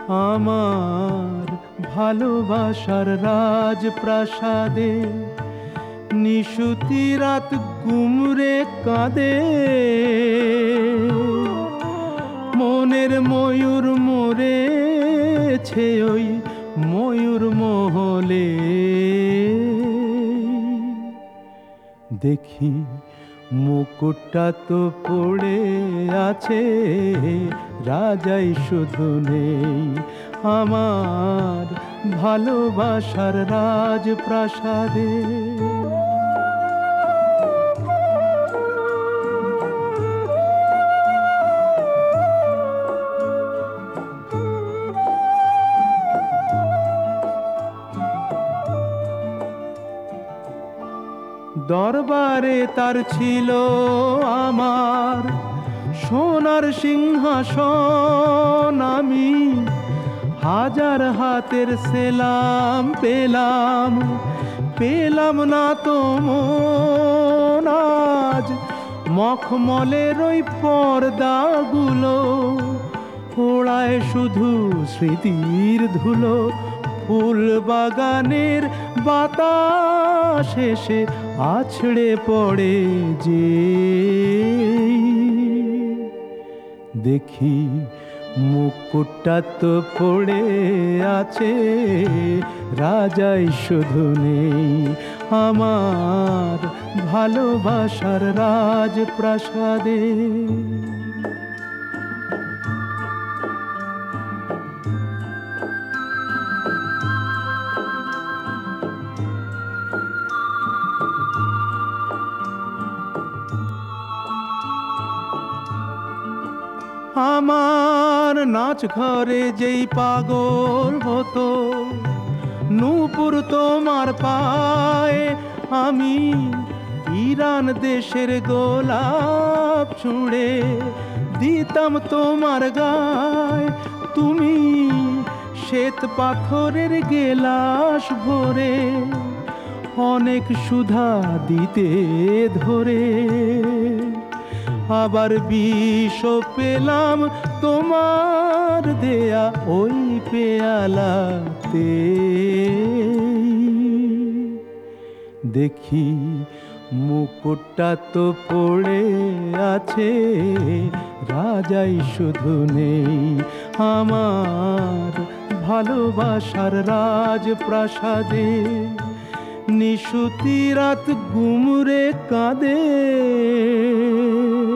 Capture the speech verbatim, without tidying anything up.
আমার ভালোবাসার রাজপ্রাসাদে নিশুতি রাত গুমরে কাঁদে, মনের ময়ূর মরেছে ওই ময়ূর মহলে। দেখি মুকুটটা তো পড়ে আছে, রাজাই শুধু নেই আমার ভালোবাসার রাজপ্রাসাদে। দরবারে তার ছিল আমার সোনার সিংহাসন, আমি হাজার হাতের সেলাম পেলাম, পেলাম না তো মন আজ মখমলের ওই পর্দাগুলো, ওড়ায় শুধু স্মৃতির ধুলো। ফুল বাগানের বাতাস এসে আছড়ে পড়ে যে, দেখি মুকুটটা তো পড়ে আছে, রাজাই শুধু নেই আমার ভালোবাসার রাজপ্রাসাদে। আমার নাচ ঘরে যেই পাগল হতো, নূপুর তোমার পায়ে, আমি ইরান দেশের গোলাপ ছুঁড়ে দিতাম তোমার গায়ে। তুমি শ্বেত পাথরের গেলাস ভরে অনেক সুধা দিতে ধরে, আবার বিষ পেলাম তোমার দেয়া ওই পেয়ালাতে। দেখি মুকুটটা তো পড়ে আছে, রাজাই শুধু নেই আমার ভালোবাসার রাজপ্রাসাদে। নিশুতি রাত গুমরে কাঁদে।